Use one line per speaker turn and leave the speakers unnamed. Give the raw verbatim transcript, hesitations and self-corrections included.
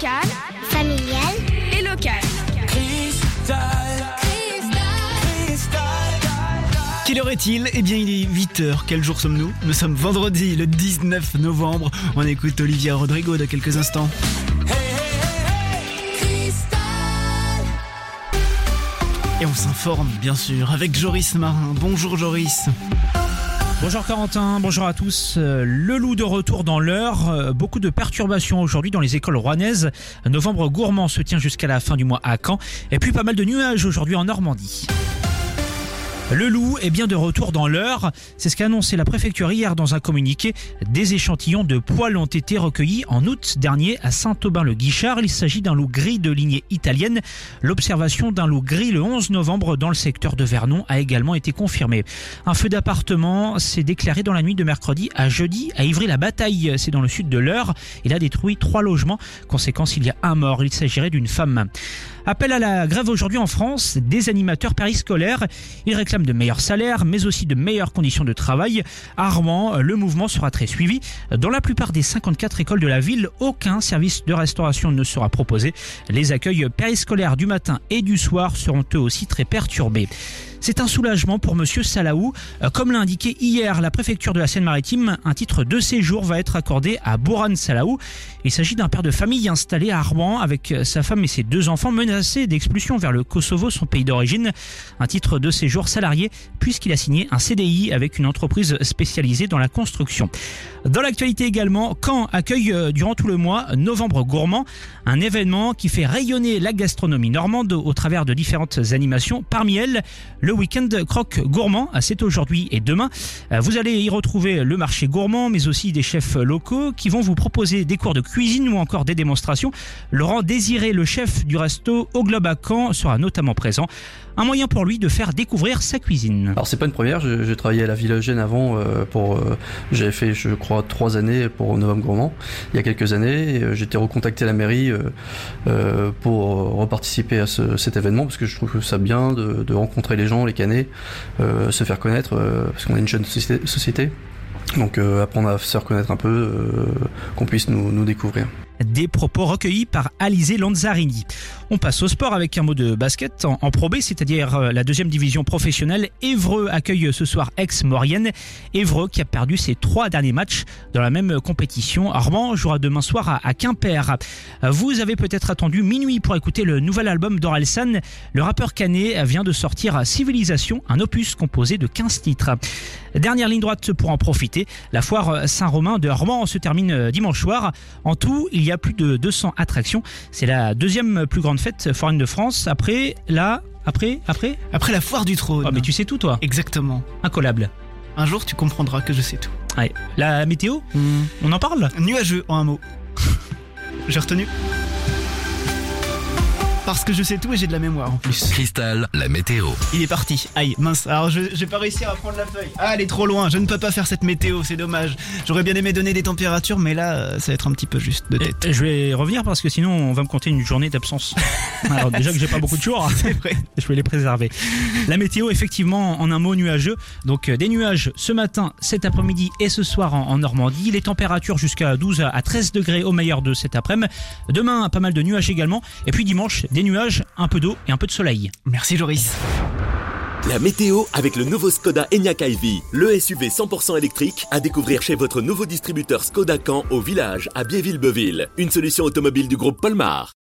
Amical,
familial
et local.
Quelle heure est-il ? Eh bien, il est huit heures. Quel jour sommes-nous ? Nous sommes vendredi, le dix-neuf novembre. On écoute Olivia Rodrigo de quelques instants. Et on s'informe, bien sûr, avec Joris Marin. Bonjour Joris.
Bonjour Corentin, bonjour à tous. Le loup de retour dans l'Eure. Beaucoup de perturbations aujourd'hui dans les écoles rouennaises. Novembre gourmand se tient jusqu'à la fin du mois à Caen. Et puis pas mal de nuages aujourd'hui en Normandie. Le loup est bien de retour dans l'Eure. C'est ce qu'a annoncé la préfecture hier dans un communiqué. Des échantillons de poils ont été recueillis en août dernier à Saint-Aubin-le-Guichard. Il s'agit d'un loup gris de lignée italienne. L'observation d'un loup gris le onze novembre dans le secteur de Vernon a également été confirmée. Un feu d'appartement s'est déclaré dans la nuit de mercredi à jeudi à Ivry-la-Bataille. C'est dans le sud de l'Eure. Il a détruit trois logements. Conséquence, il y a un mort. Il s'agirait d'une femme. Appel à la grève aujourd'hui en France des animateurs périscolaires. Ils réclament de meilleurs salaires, mais aussi de meilleures conditions de travail. À Rouen, le mouvement sera très suivi. Dans la plupart des cinquante-quatre écoles de la ville, aucun service de restauration ne sera proposé. Les accueils périscolaires du matin et du soir seront eux aussi très perturbés. C'est un soulagement pour Monsieur Salaou. Comme l'a indiqué hier la préfecture de la Seine-Maritime, un titre de séjour va être accordé à Boran Salaou. Il s'agit d'un père de famille installé à Rouen avec sa femme et ses deux enfants menacés d'expulsion vers le Kosovo, son pays d'origine. Un titre de séjour salarié puisqu'il a signé un C D I avec une entreprise spécialisée dans la construction. Dans l'actualité également, Caen accueille durant tout le mois Novembre gourmand, un événement qui fait rayonner la gastronomie normande au travers de différentes animations. Parmi elles, le week-end croque gourmand, c'est aujourd'hui et demain. Vous allez y retrouver le marché gourmand, mais aussi des chefs locaux qui vont vous proposer des cours de cuisine ou encore des démonstrations. Laurent Désiré, le chef du resto Au Globe à Caen, sera notamment présent. Un moyen pour lui de faire découvrir sa cuisine.
Alors c'est pas une première, j'ai, j'ai travaillé à la Villa Eugène avant euh, pour, euh, j'avais fait je crois trois années pour Novembre gourmand. Il y a quelques années, et, euh, j'ai été recontacté à la mairie euh, euh, pour reparticiper à ce, cet événement parce que je trouve ça bien de, de rencontrer les gens, les canets, euh, se faire connaître euh, parce qu'on est une jeune société. société. Donc euh, apprendre à se faire connaître un peu, euh, qu'on puisse nous, nous découvrir.
Des propos recueillis par Alizé Lanzarini. On passe au sport avec un mot de basket en, en Pro B, c'est-à-dire la deuxième division professionnelle. Évreux accueille ce soir Aix-Maurienne. Évreux qui a perdu ses trois derniers matchs dans la même compétition. Armand jouera demain soir à, à Quimper. Vous avez peut-être attendu minuit pour écouter le nouvel album d'Orelsan. Le rappeur canet vient de sortir Civilisation, un opus composé de quinze titres. Dernière ligne droite pour en profiter. La foire Saint-Romain de Armand se termine dimanche soir. En tout, il y a plus de deux cents attractions. C'est la deuxième plus grande fête foraine de France. Après, là, après, après
Après la foire du trône.
Oh, mais tu sais tout, toi.
Exactement.
Incollable.
Un jour, tu comprendras que je sais tout.
Ouais. La météo, mmh. On en parle ?
Nuageux, en un mot. J'ai retenu. Parce que je sais tout et j'ai de la mémoire en plus.
Cristal, la météo.
Il est parti. Aïe, mince. Alors je j'ai pas réussi à prendre la feuille. Ah, elle est trop loin. Je ne peux pas faire cette météo, c'est dommage. J'aurais bien aimé donner des températures, mais là, ça va être un petit peu juste de tête.
Et je vais revenir parce que sinon, on va me compter une journée d'absence. Alors déjà que j'ai pas beaucoup de jours,
c'est vrai.
Je vais les préserver. La météo, effectivement, en un mot, nuageux. Donc des nuages ce matin, cet après-midi et ce soir en, en Normandie. Les températures jusqu'à douze à treize degrés au meilleur de cet après-midi. Demain, pas mal de nuages également. Et puis dimanche, des nuages, un peu d'eau et un peu de soleil.
Merci Joris.
La météo avec le nouveau Skoda Enyaq i V, le S U V cent pour cent électrique à découvrir chez votre nouveau distributeur Skoda Caen au village à Biéville-Beuville. Une solution automobile du groupe Polmar.